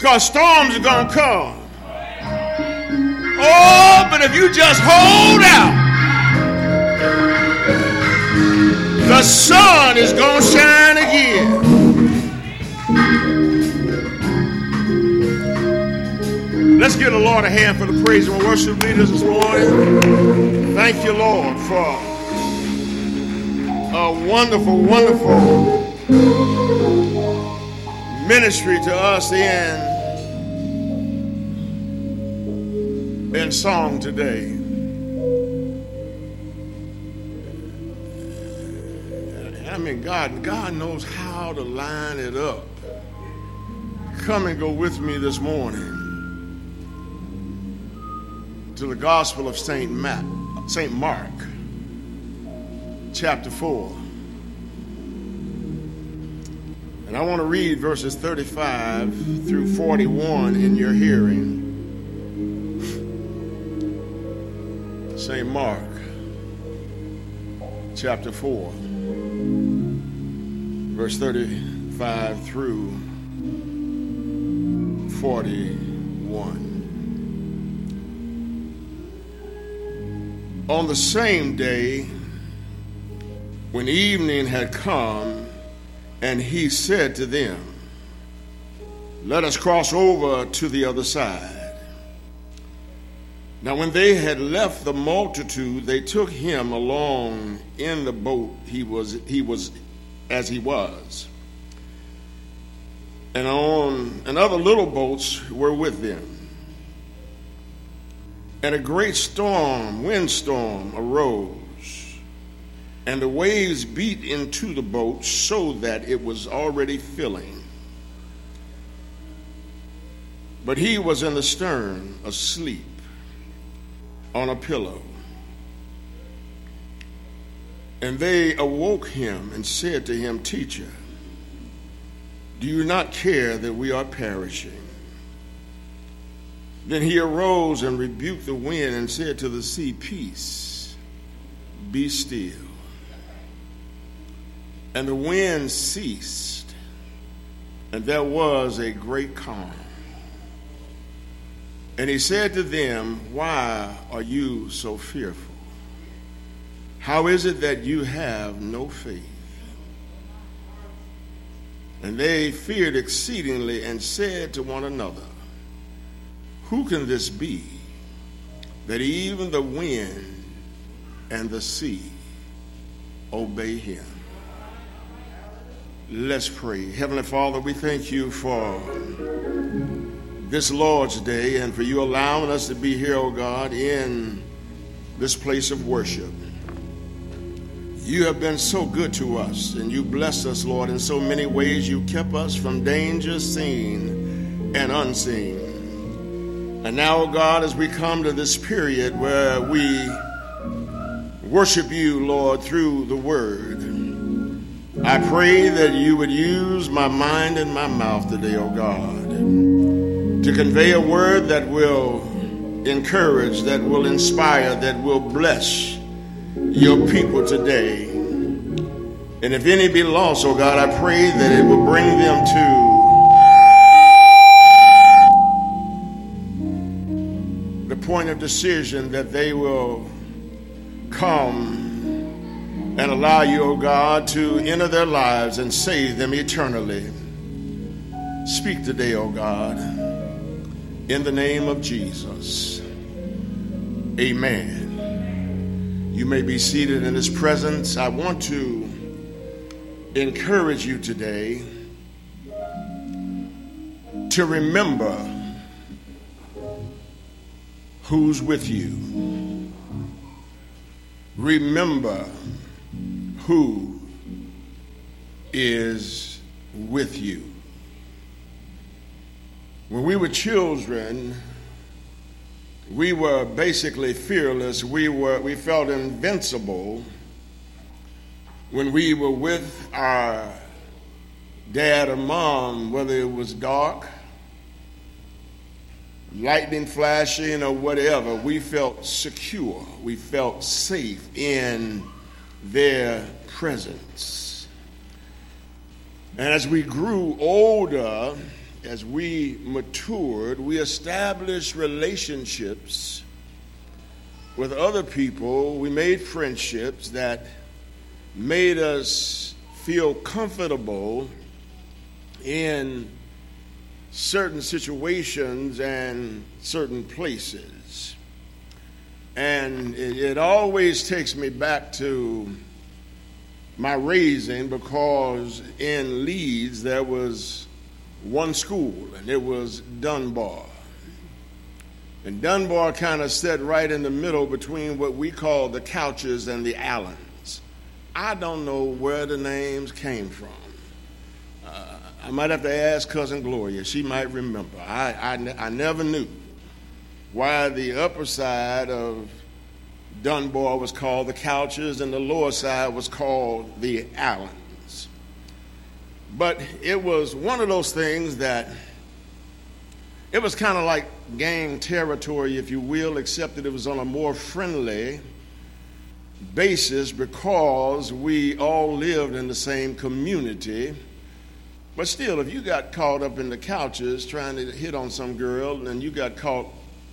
because storms are going to come. Oh, but if you just hold out, the sun is going to shine again. Let's give the Lord a hand for the praise and worship leaders this morning. Thank you, Lord, for a wonderful, wonderful ministry to us in song today. I mean, God knows how to line it up. Come and go with me this morning to the Gospel of St. Mark, chapter 4. And I want to read verses 35 through 41 in your hearing. St. Mark, chapter 4, verse 35 through 41. On the same day, when evening had come, and he said to them, "Let us cross over to the other side." Now when they had left the multitude, they took him along in the boat he was, and other little boats were with them. And a great windstorm arose, and the waves beat into the boat so that it was already filling. But he was in the stern, asleep on a pillow. And they awoke him and said to him, "Teacher, do you not care that we are perishing?" Then he arose and rebuked the wind and said to the sea, "Peace, be still." And the wind ceased, and there was a great calm. And he said to them, "Why are you so fearful? How is it that you have no faith?" And they feared exceedingly and said to one another, "Who can this be, that even the wind and the sea obey him?" Let's pray. Heavenly Father, we thank you for this Lord's Day and for you allowing us to be here, oh God, in this place of worship. You have been so good to us, and you blessed us, Lord, in so many ways. You kept us from danger seen and unseen. And now, oh God, as we come to this period where we worship you, Lord, through the word, I pray that you would use my mind and my mouth today, oh God, to convey a word that will encourage, that will inspire, that will bless your people today. And if any be lost, oh God, I pray that it will bring them to the point of decision, that they will come and allow you, oh God, to enter their lives and save them eternally. Speak today, oh God, in the name of Jesus. Amen. You may be seated in his presence. I want to encourage you today to remember who's with you. Remember who is with you. When we were children, we were basically fearless. We felt invincible when we were with our dad or mom, whether it was dark, lightning flashing, or whatever. We felt secure. We felt safe in their presence. And as we grew older, as we matured, we established relationships with other people. We made friendships that made us feel comfortable in certain situations and certain places. And it always takes me back to my raising, because in Leeds there was one school, and it was Dunbar. And Dunbar kind of sat right in the middle between what we call the Couches and the Allens. I don't know where the names came from. I might have to ask Cousin Gloria. She might remember. I never knew why the upper side of Dunbar was called the Couches and the lower side was called the Allens. But it was one of those things that it was kind of like gang territory, if you will, except that it was on a more friendly basis because we all lived in the same community. But still, if you got caught up in the Couches trying to hit on some girl and you got caught,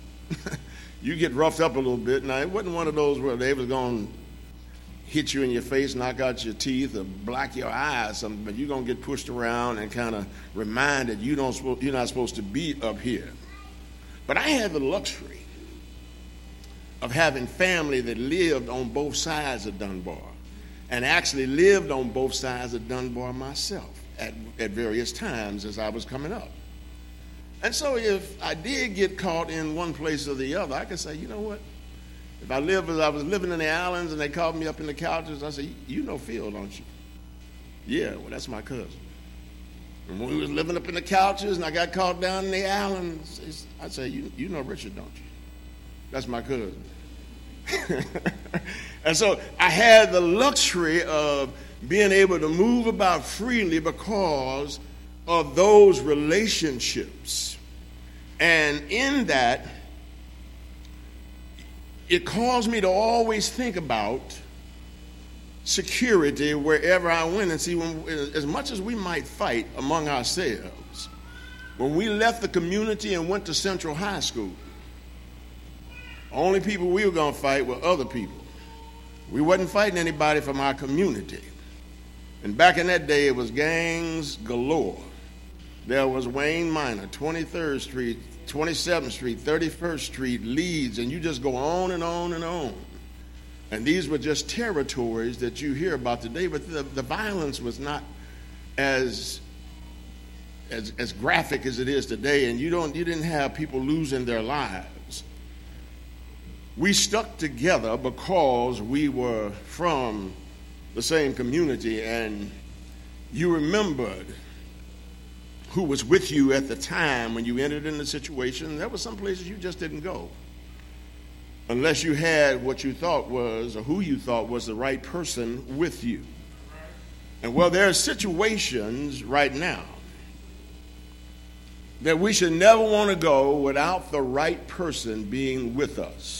you get roughed up a little bit. Now, it wasn't one of those where they was going to hit you in your face, knock out your teeth, or black your eye or something, but you're going to get pushed around and kind of reminded you're not supposed to be up here. But I had the luxury of having family that lived on both sides of Dunbar, and actually lived on both sides of Dunbar myself at various times as I was coming up. And so if I did get caught in one place or the other, I could say, you know what? If I was living in the Allens and they called me up in the Couches, I said, you know Phil, don't you? Yeah, well, that's my cousin. And when we was living up in the Couches and I got caught down in the Allens, I said, you know Richard, don't you? That's my cousin. And so I had the luxury of being able to move about freely because of those relationships. And in that, it caused me to always think about security wherever I went. And see, as much as we might fight among ourselves, when we left the community and went to Central High School, only people we were going to fight were other people. We wasn't fighting anybody from our community. And back in that day, it was gangs galore. There was Wayne Minor, 23rd Street, 27th Street, 31st Street, Leeds, and you just go on and on and on. And these were just territories that you hear about today, but the violence was not as graphic as it is today, and you didn't have people losing their lives. We stuck together because we were from the same community, and you remembered who was with you at the time when you entered in the situation. There were some places you just didn't go unless you had what you thought was, or who you thought was the right person with you. And well, there are situations right now that we should never want to go without the right person being with us.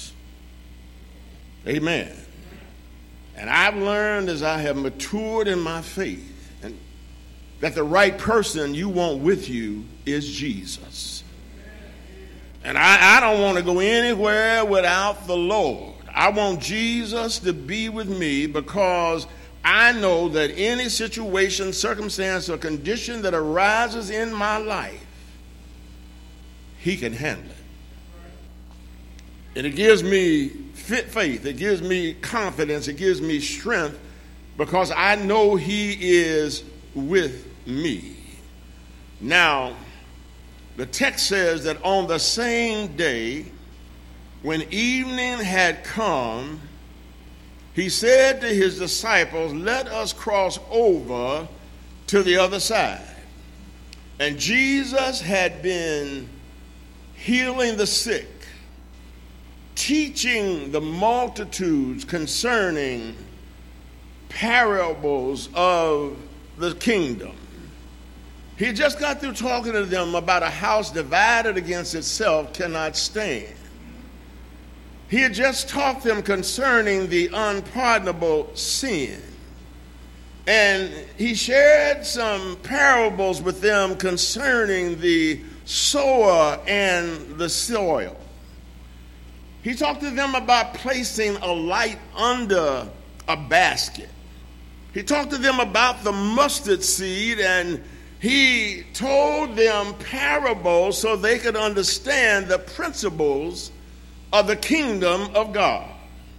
Amen. And I've learned as I have matured in my faith that the right person you want with you is Jesus. And I don't want to go anywhere without the Lord. I want Jesus to be with me because I know that any situation, circumstance, or condition that arises in my life, He can handle it. And it gives me faith, it gives me confidence, it gives me strength because I know He is with me. Now, the text says that on the same day, when evening had come, He said to His disciples, "Let us cross over to the other side." And Jesus had been healing the sick, teaching the multitudes concerning parables of the kingdom. He just got through talking to them about a house divided against itself cannot stand. He had just taught them concerning the unpardonable sin. And he shared some parables with them concerning the sower and the soil. He talked to them about placing a light under a basket. He talked to them about the mustard seed, and he told them parables so they could understand the principles of the kingdom of God.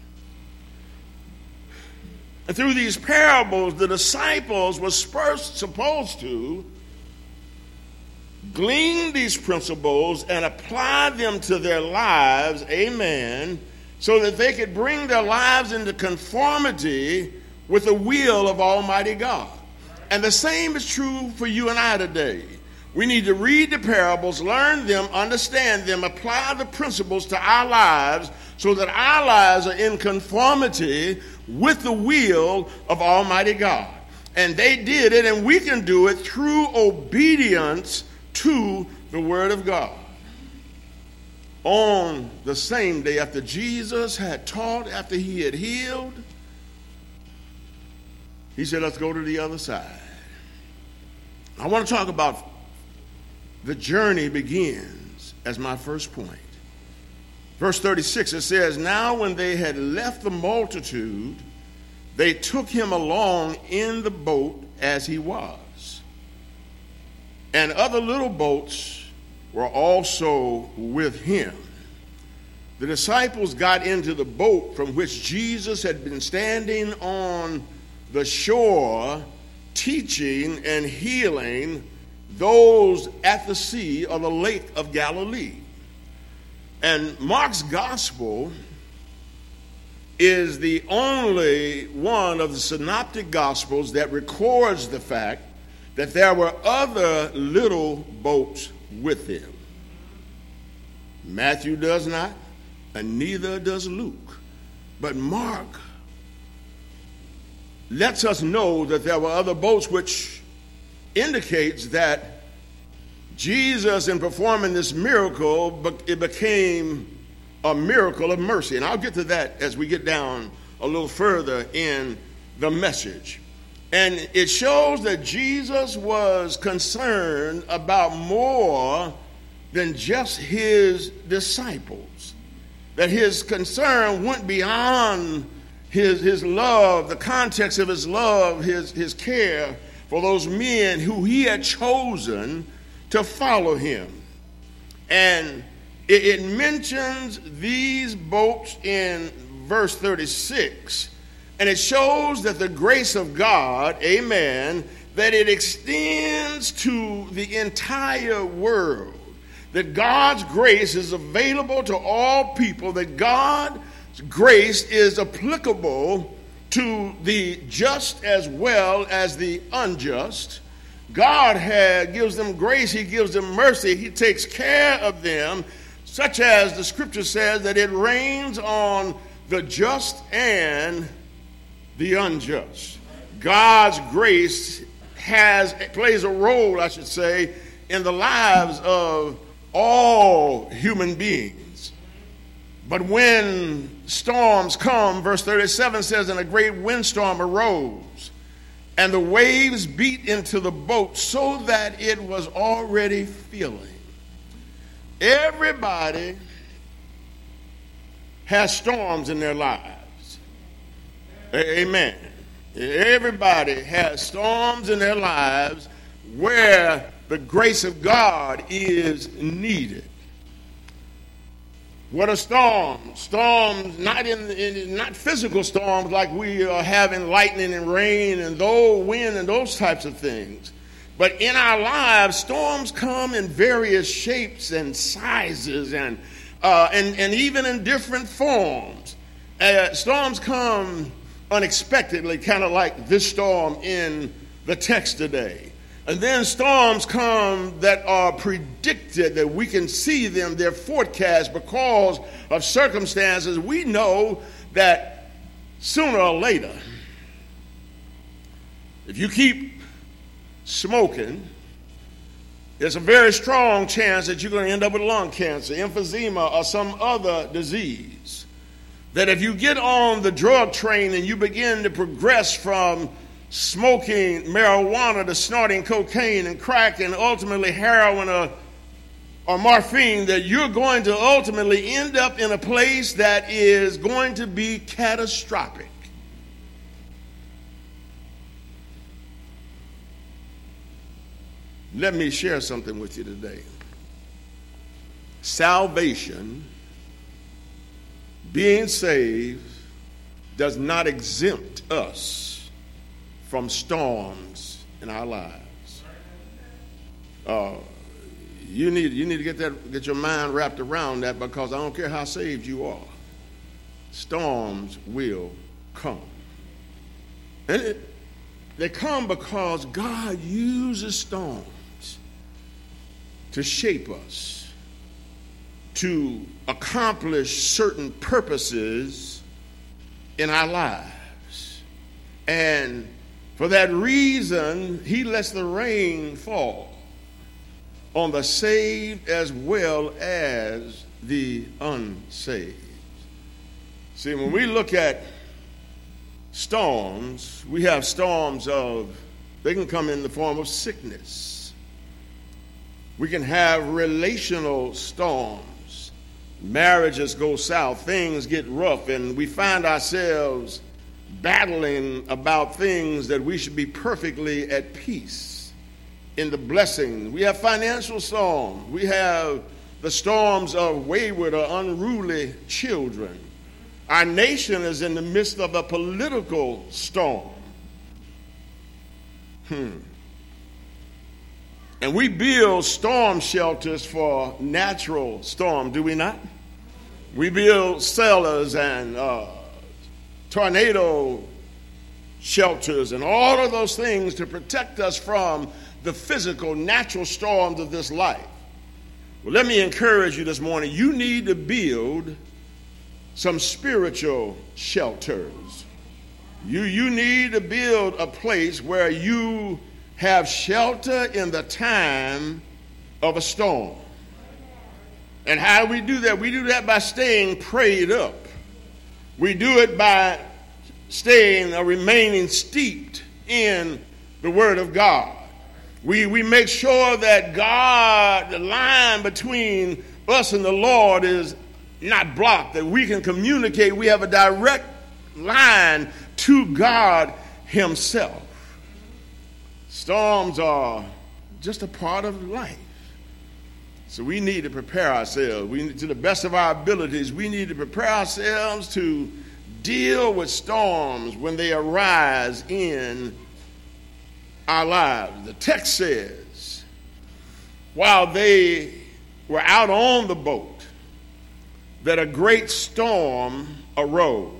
And through these parables, the disciples were first supposed to glean these principles and apply them to their lives, amen, so that they could bring their lives into conformity with the will of Almighty God. And the same is true for you and I today. We need to read the parables, learn them, understand them, apply the principles to our lives so that our lives are in conformity with the will of Almighty God. And they did it, and we can do it through obedience to the Word of God. On the same day after Jesus had taught, after he had healed, he said, let's go to the other side. I want to talk about the journey begins as my first point. Verse 36, it says, now when they had left the multitude, they took him along in the boat as he was. And other little boats were also with him. The disciples got into the boat from which Jesus had been standing on the shore, teaching and healing those at the sea or the lake of Galilee. And Mark's gospel is the only one of the synoptic gospels that records the fact that there were other little boats with him. Matthew does not, and neither does Luke. But Mark lets us know that there were other boats, which indicates that Jesus, in performing this miracle, it became a miracle of mercy. And I'll get to that as we get down a little further in the message. And it shows that Jesus was concerned about more than just his disciples. That his concern went beyond his love, the context of his love, his care for those men who he had chosen to follow him. And it mentions these boats in verse 36, and it shows that the grace of God, amen, that it extends to the entire world, that God's grace is available to all people, that God's grace is applicable to the just as well as the unjust. God gives them grace, he gives them mercy, he takes care of them, such as the scripture says that it rains on the just and the unjust. God's grace plays a role, I should say, in the lives of all human beings. But when storms come, verse 37 says, and a great windstorm arose, and the waves beat into the boat so that it was already filling. Everybody has storms in their lives. Amen. Everybody has storms in their lives where the grace of God is needed. What are storms? Storms, not physical storms like we are having lightning and rain and wind and those types of things. But in our lives, storms come in various shapes and sizes and even in different forms. Storms come unexpectedly, kind of like this storm in the text today. And then storms come that are predicted, that we can see them, they're forecast because of circumstances. We know that sooner or later, if you keep smoking, there's a very strong chance that you're going to end up with lung cancer, emphysema, or some other disease. That if you get on the drug train and you begin to progress from smoking marijuana to snorting cocaine and crack and ultimately heroin or morphine, that you're going to ultimately end up in a place that is going to be catastrophic. Let me share something with you today. Salvation, being saved, does not exempt us from storms in our lives. You need to get your mind wrapped around that, because I don't care how saved you are, storms will come. And they come because God uses storms to shape us, to accomplish certain purposes in our lives. And for that reason, he lets the rain fall on the saved as well as the unsaved. See, when we look at storms, we have storms they can come in the form of sickness. We can have relational storms. Marriages go south, things get rough, and we find ourselves battling about things that we should be perfectly at peace in the blessing. We have financial storms. We have the storms of wayward or unruly children. Our nation is in the midst of a political storm. And we build storm shelters for natural storm, do we not? We build cellars and tornado shelters and all of those things to protect us from the physical, natural storms of this life. Well, let me encourage you this morning. You need to build some spiritual shelters. You need to build a place where you have shelter in the time of a storm. And how do we do that? We do that by staying prayed up. We do it by staying or remaining steeped in the Word of God. We make sure that God, the line between us and the Lord, is not blocked, that we can communicate. We have a direct line to God himself. Storms are just a part of life. So we need to prepare ourselves. To the best of our abilities, we need to prepare ourselves to deal with storms when they arise in our lives. The text says, while they were out on the boat, that a great storm arose.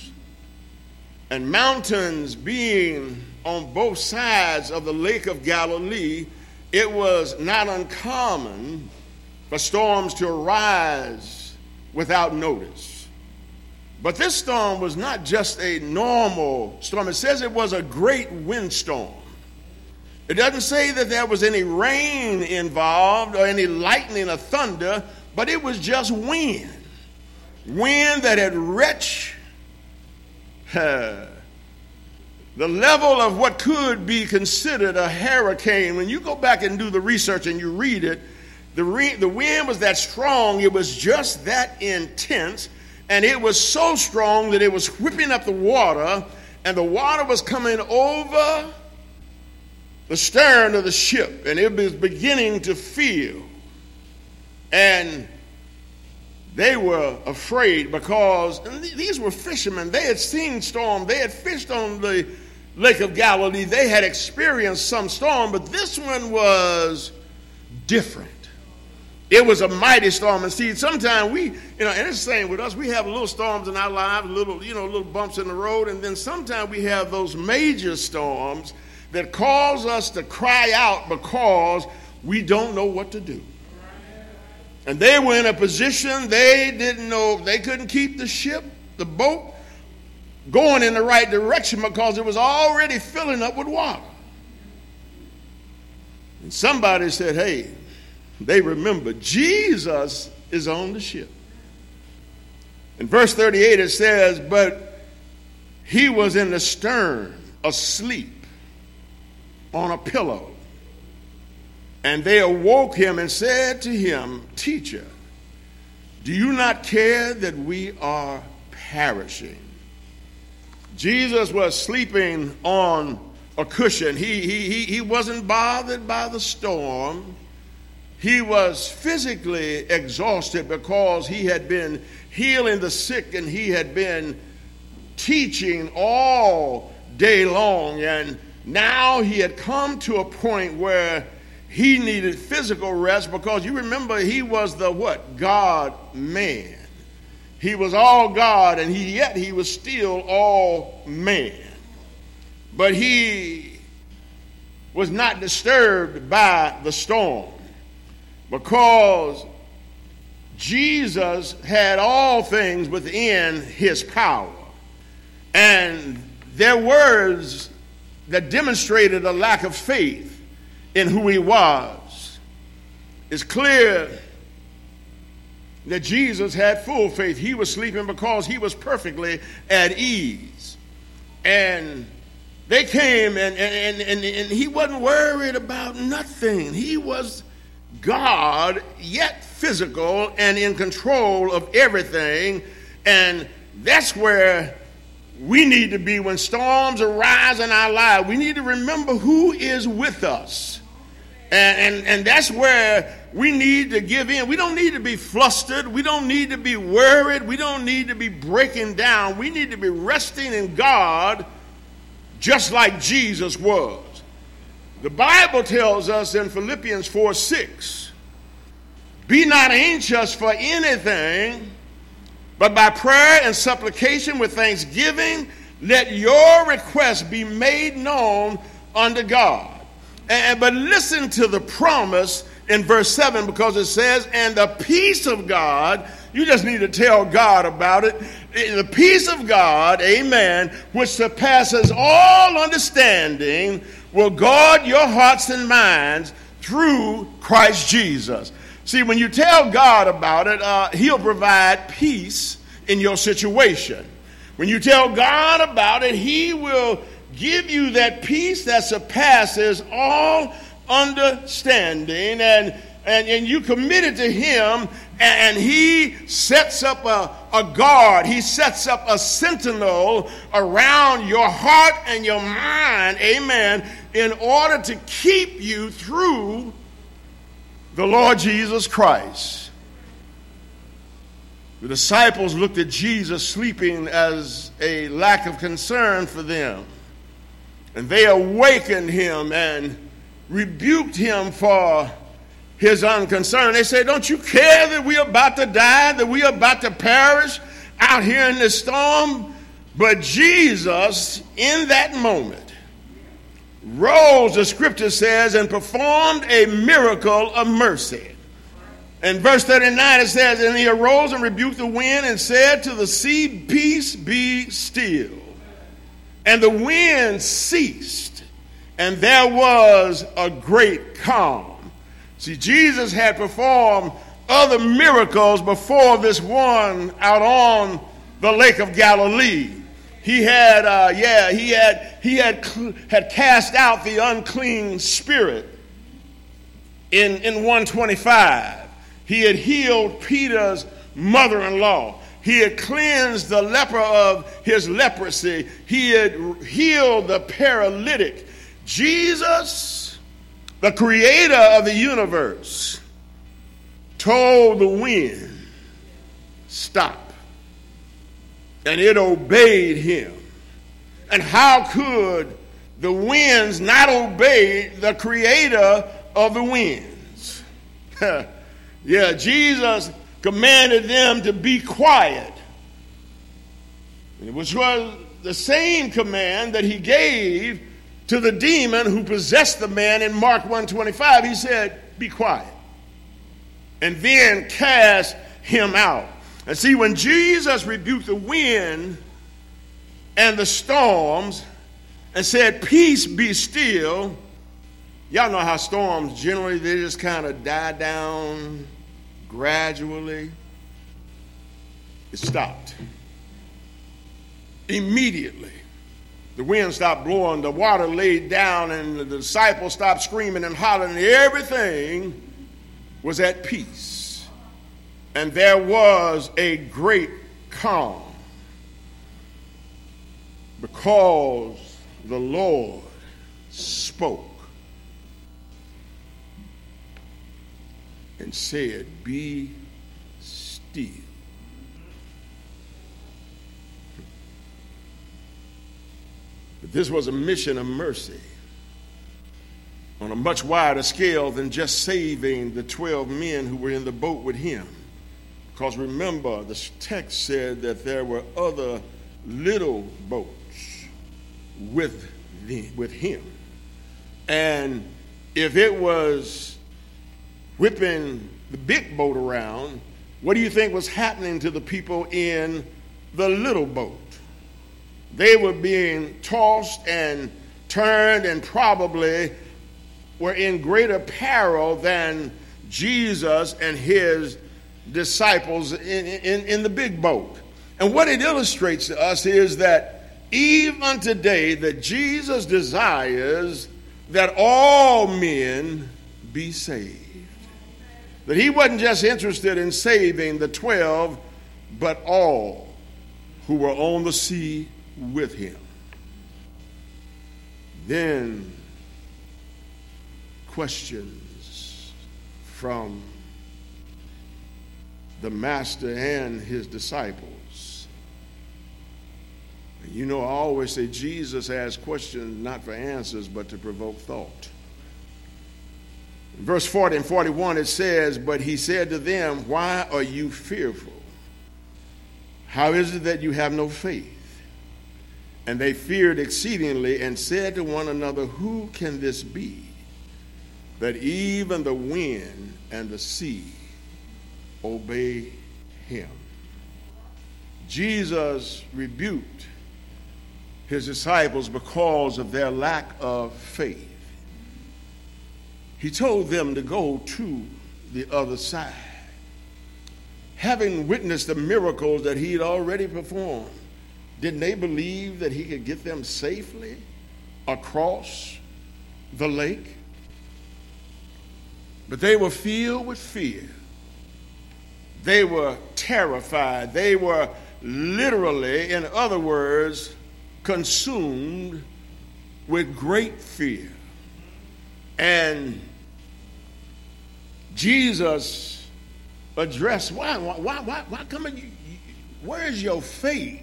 And mountains being on both sides of the Lake of Galilee, it was not uncommon for storms to arise without notice. But this storm was not just a normal storm. It says it was a great windstorm. It doesn't say that there was any rain involved or any lightning or thunder, but it was just wind. Wind that had reached the level of what could be considered a hurricane. When you go back and do the research and you read it, the wind was that strong, it was just that intense, and it was so strong that it was whipping up the water, and the water was coming over the stern of the ship, and it was beginning to fill. And they were afraid because these were fishermen. They had seen storm. They had fished on the Lake of Galilee. They had experienced some storm, but this one was different. It was a mighty storm. And see, sometimes and it's the same with us. We have little storms in our lives, little bumps in the road, and then sometimes we have those major storms that cause us to cry out because we don't know what to do. And they were in a position they didn't know. They couldn't keep the boat, going in the right direction because it was already filling up with water. And somebody said, hey, they remember Jesus is on the ship. In verse 38 it says, but he was in the stern asleep on a pillow. And they awoke him and said to him, Teacher, do you not care that we are perishing? Jesus was sleeping on a cushion. He wasn't bothered by the storm. He was physically exhausted because he had been healing the sick and he had been teaching all day long. And now he had come to a point where he needed physical rest, because you remember he was the what? God-man. He was all God, and yet he was still all man. But he was not disturbed by the storm, because Jesus had all things within his power. And their words that demonstrated a lack of faith in who he was. It's clear that Jesus had full faith. He was sleeping because he was perfectly at ease. And they came and he wasn't worried about nothing. He was God, yet physical and in control of everything. And that's where we need to be when storms arise in our lives. We need to remember who is with us. And that's where we need to give in. We don't need to be flustered. We don't need to be worried. We don't need to be breaking down. We need to be resting in God just like Jesus was. The Bible tells us in Philippians 4:6, be not anxious for anything, but by prayer and supplication with thanksgiving, let your requests be made known unto God. But listen to the promise in verse 7, because it says, and the peace of God, you just need to tell God about it. The peace of God, amen, which surpasses all understanding, will guard your hearts and minds through Christ Jesus. See, when you tell God about it, he'll provide peace in your situation. When you tell God about it, he will give you that peace that surpasses all understanding, and you commit it to him, and he sets up a guard. He sets up a sentinel around your heart and your mind, amen, in order to keep you through the Lord Jesus Christ. The disciples looked at Jesus sleeping as a lack of concern for them. And they awakened him and rebuked him for his unconcern. They said, don't you care that we're about to die, that we're about to perish out here in this storm? But Jesus, in that moment, rose, the scripture says, and performed a miracle of mercy. In verse 39 it says, and he arose and rebuked the wind and said to the sea, peace, be still. And the wind ceased, and there was a great calm. See, Jesus had performed other miracles before this one out on the Lake of Galilee. He had cast out the unclean spirit in 125. He had healed Peter's mother-in-law. He had cleansed the leper of his leprosy. He had healed the paralytic. Jesus, the creator of the universe, told the wind, stop. And it obeyed him. And how could the winds not obey the creator of the winds? Yeah, Jesus commanded them to be quiet, which was the same command that he gave to the demon who possessed the man in Mark 1:25. He said, be quiet, and then cast him out. And see, when Jesus rebuked the wind and the storms and said, peace, be still, y'all know how storms generally, they just kind of die down gradually. It stopped. Immediately. The wind stopped blowing, the water laid down, and the disciples stopped screaming and hollering, and everything was at peace. And there was a great calm because the Lord spoke and said, "Be still." But this was a mission of mercy on a much wider scale than just saving the 12 men who were in the boat with him. Because remember, the text said that there were other little boats with him. And if it was whipping the big boat around, what do you think was happening to the people in the little boat? They were being tossed and turned and probably were in greater peril than Jesus and his disciples in the big boat. And what it illustrates to us is that even today that Jesus desires that all men be saved. That he wasn't just interested in saving the 12, but all who were on the sea with him. Then questions from the master and his disciples. You know, I always say Jesus asks questions not for answers, but to provoke thought. In verse 40 and 41 it says, "But he said to them, 'Why are you fearful? How is it that you have no faith?' And they feared exceedingly and said to one another, 'Who can this be, that even the wind and the sea obey him?'" Jesus rebuked his disciples because of their lack of faith. He told them to go to the other side. Having witnessed the miracles that he had already performed, didn't they believe that he could get them safely across the lake? But they were filled with fear. They were terrified. They were literally, in other words, consumed with great fear. And Jesus addressed, why come you, where is your faith?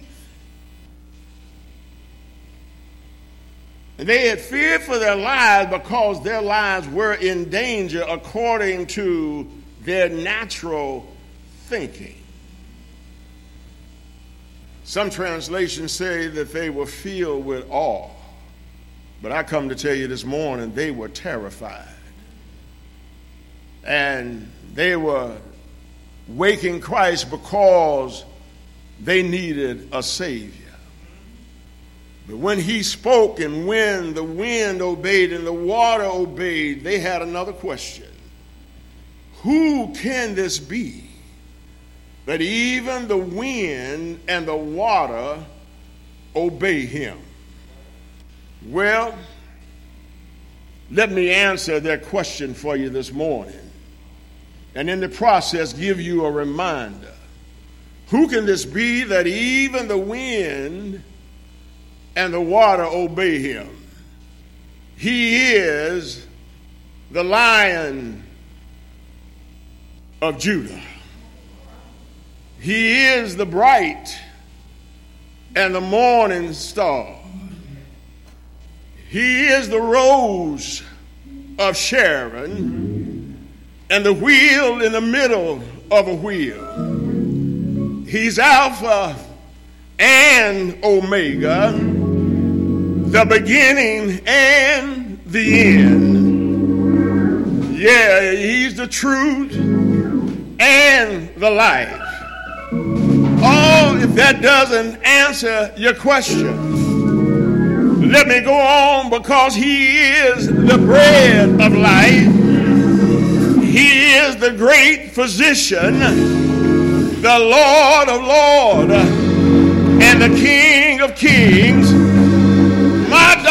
And they had feared for their lives because their lives were in danger according to their natural thinking. Some translations say that they were filled with awe. But I come to tell you this morning, they were terrified. And they were waking Christ because they needed a Savior. But when he spoke and when the wind obeyed and the water obeyed, they had another question. Who can this be, that even the wind and the water obey him? Well, let me answer that question for you this morning, and in the process give you a reminder. Who can this be that even the wind and the water obey him? He is the Lion of Judah. He is the bright and the morning star. He is the rose of Sharon and the wheel in the middle of a wheel. He's Alpha and Omega, the beginning and the end. Yeah, he's the truth and the life. Oh, if that doesn't answer your question, let me go on, because he is the bread of life. He is the great physician, the Lord of lords, and the King of kings.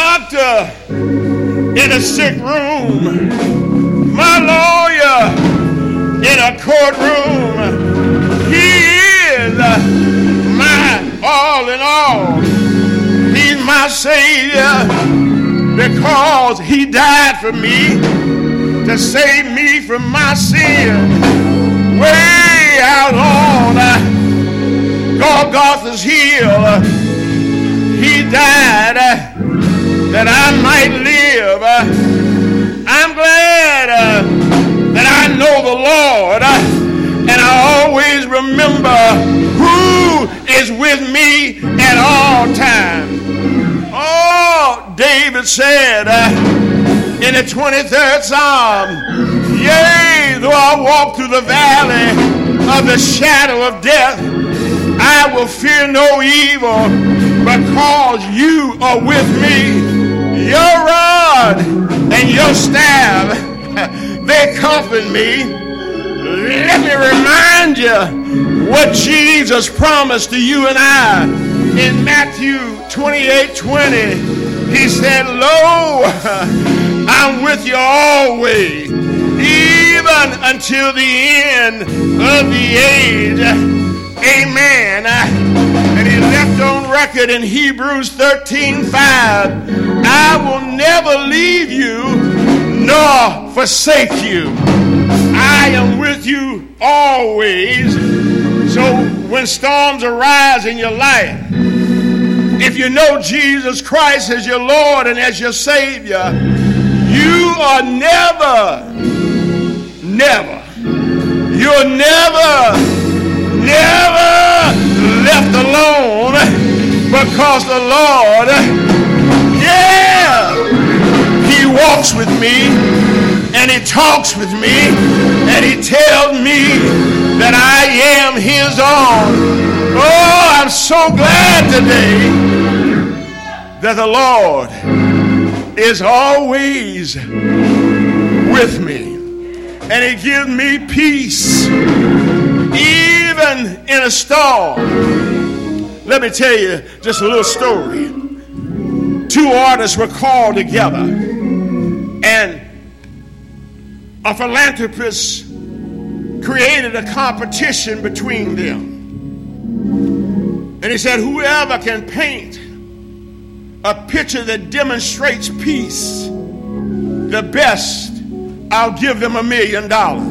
doctor in a sick room, my lawyer in a courtroom. He is my all in all. He's my Savior because he died for me to save me from my sin. Way out on Golgotha's hill, he died that I might live. I'm glad that I know the Lord, and I always remember who is with me at all times. Oh, David said in the 23rd Psalm, yea, though I walk through the valley of the shadow of death, I will fear no evil because you are with me. Your rod and your staff, they comfort me. Let me remind you what Jesus promised to you and I in Matthew 28:20. He said, lo, I'm with you always, even until the end of the age. Amen. And he left on record in Hebrews 13:5, I will never leave you nor forsake you. I am with you always. So when storms arise in your life, if you know Jesus Christ as your Lord and as your Savior, you are you're never left alone, because the Lord, he walks with me and he talks with me and he tells me that I am his own. Oh, I'm so glad today that the Lord is always with me, and he gives me peace even in a storm. Let me tell you just a little story. Two artists were called together, and a philanthropist created a competition between them. And he said, whoever can paint a picture that demonstrates peace the best, I'll give them $1 million.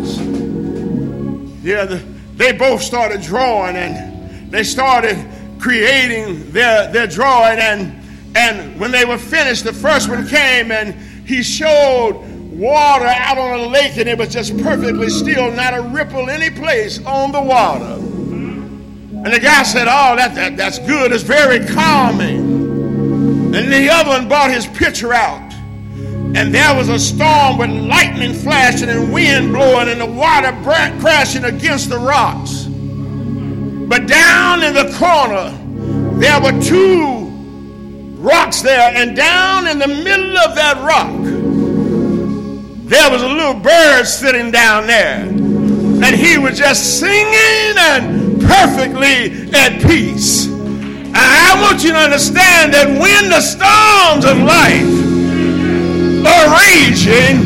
Yeah, they both started drawing, and they started creating their drawing, and when they were finished, the first one came and he showed water out on a lake, and it was just perfectly still, not a ripple any place on the water. And the guy said, oh, that's good, it's very calming. And the other one brought his picture out, and there was a storm with lightning flashing and wind blowing and the water crashing against the rocks. But down in the corner, there were two rocks there, and down in the middle of that rock, there was a little bird sitting down there, and he was just singing and perfectly at peace. I want you to understand that when the storms of life are raging,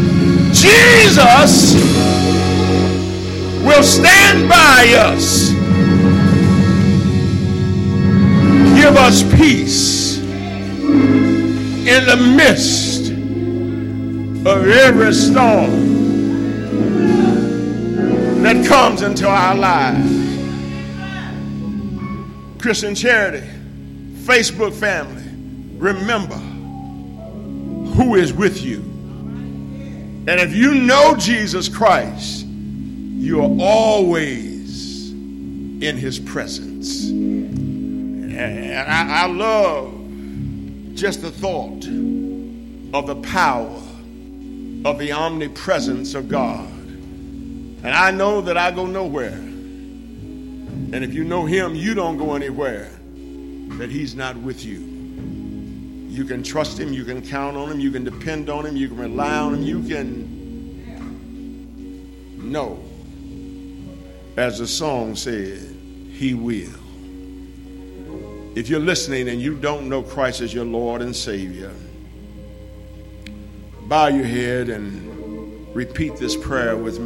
Jesus will stand by us, give us peace in the midst of every storm that comes into our lives. Christian Charity, Facebook family, remember who is with you. And if you know Jesus Christ, you are always in his presence. And I love just the thought of the power of the omnipresence of God. And I know that I go nowhere. And if you know him, you don't go anywhere that he's not with you. You can trust him, you can count on him, you can depend on him, you can rely on him, you can know, as the song said, he will. If you're listening and you don't know Christ as your Lord and Savior, bow your head and repeat this prayer with me.